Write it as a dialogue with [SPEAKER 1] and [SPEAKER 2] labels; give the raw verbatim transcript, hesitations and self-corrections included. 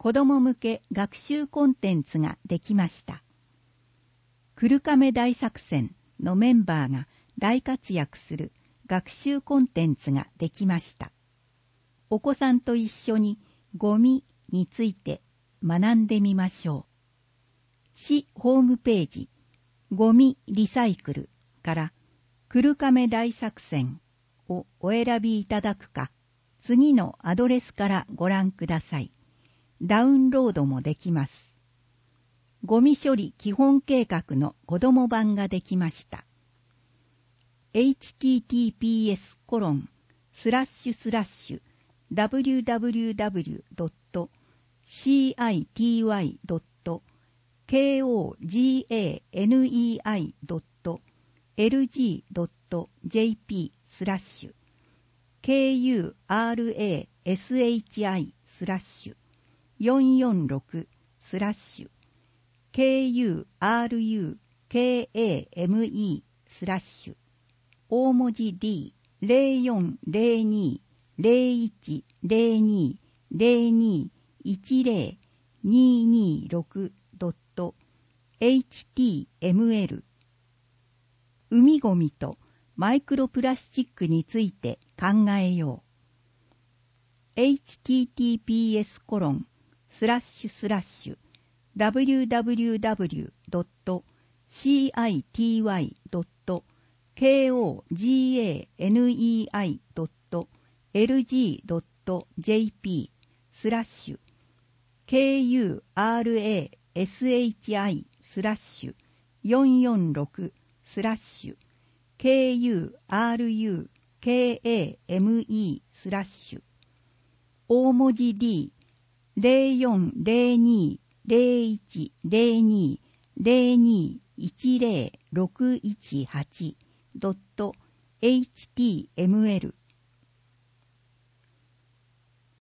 [SPEAKER 1] 子ども向け学習コンテンツができました。クルカメ大作戦のメンバーが大活躍する学習コンテンツができました。お子さんと一緒にゴミについて学んでみましょう。市ホームページゴミリサイクルからクルカメ大作戦をお選びいただくか、次のアドレスからご覧ください。ダウンロードもできます。ゴミ処理基本計画の子ども版ができました。エイチティーティーピーエスコロンスラッシュスラッシュダブリューダブリューダブリュードットシーアイティーワイドットケーオージーエーエヌイーアイドットエルジードットジェーピースラッシュケーユーアールエーエスエイチアイスラッシュよんよんろくスラッシュケーユーアールユーケーエーエムイースラッシュ大文字 ディーゼロよんゼロにゼロいちゼロにゼロにいちゼロににろくドットエイチティーエムエル 海ゴミとマイクロプラスチックについて考えよう。エイチティーティーピーエスコロンスラッシュスラッシュダブリューダブリューダブリュードットシーアイティーワイドットケーオージーエーエヌイーアイドットエルジードットジェーピースラッシュケーユーアールエーエスエイチアイスラッシュよんよんろくスラッシュケーユーアールユーケーエーエムイースラッシュ大文字 ディーゼロよんゼロにゼロいちゼロにゼロにいちゼロろくいちはちドットエイチティーエムエル